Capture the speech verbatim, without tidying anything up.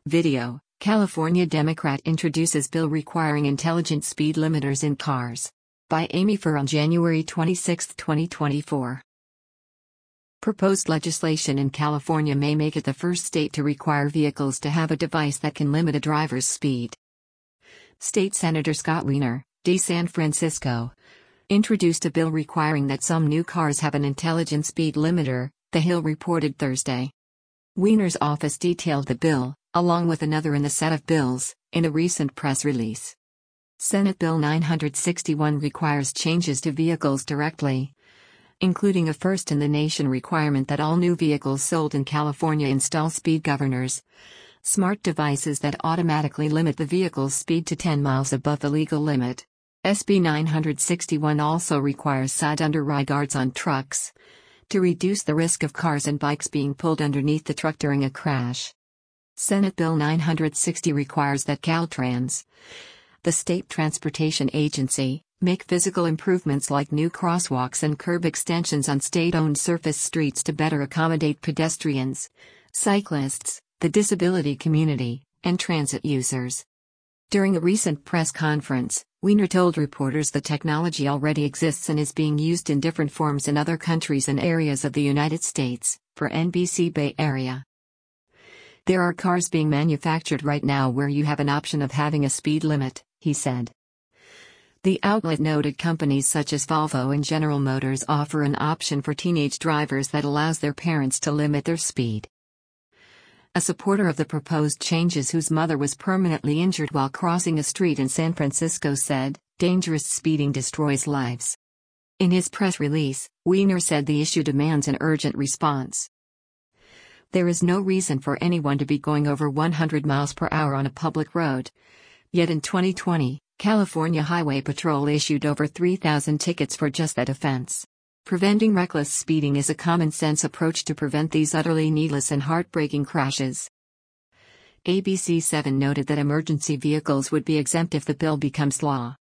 Video: California Democrat introduces bill requiring intelligent speed limiters in cars. By Amy Fur on January twenty-sixth, twenty twenty-four. Proposed legislation in California may make it the first state to require vehicles to have a device that can limit a driver's speed. State Senator Scott Wiener, D. San Francisco, introduced a bill requiring that some new cars have an intelligent speed limiter, The Hill reported Thursday. Wiener's office detailed the bill, along with another in the set of bills, in a recent press release. Senate Bill nine sixty-one requires changes to vehicles directly, including a first-in-the-nation requirement that all new vehicles sold in California install speed governors, smart devices that automatically limit the vehicle's speed to ten miles above the legal limit. S B nine sixty-one also requires side under-eye guards on trucks, to reduce the risk of cars and bikes being pulled underneath the truck during a crash. Senate Bill nine sixty requires that Caltrans, the state transportation agency, make physical improvements like new crosswalks and curb extensions on state-owned surface streets to better accommodate pedestrians, cyclists, the disability community, and transit users. During a recent press conference, Wiener told reporters the technology already exists and is being used in different forms in other countries and areas of the United States, for N B C Bay Area. There are cars being manufactured right now where you have an option of having a speed limit, he said. The outlet noted companies such as Volvo and General Motors offer an option for teenage drivers that allows their parents to limit their speed. A supporter of the proposed changes whose mother was permanently injured while crossing a street in San Francisco said, "Dangerous speeding destroys lives." In his press release, Wiener said the issue demands an urgent response. There is no reason for anyone to be going over one hundred miles per hour on a public road. Yet in twenty twenty, California Highway Patrol issued over three thousand tickets for just that offense. Preventing reckless speeding is a common-sense approach to prevent these utterly needless and heartbreaking crashes. A B C seven noted that emergency vehicles would be exempt if the bill becomes law.